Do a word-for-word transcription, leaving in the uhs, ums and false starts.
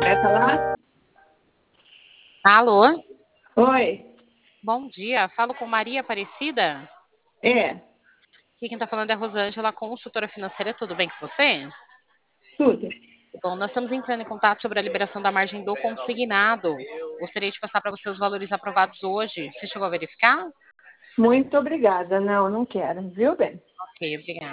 Vai falar? Alô? Oi. Bom dia. Falo com Maria Aparecida? É, Aqui quem está falando é a Rosângela, consultora financeira. Tudo bem com você? tudo. Bom, nós estamos entrando em contato sobre a liberação da margem do consignado. Gostaria de passar para você os valores aprovados hoje. Você chegou a verificar? Muito obrigada. Não, não quero, viu, bem? Ok, obrigada.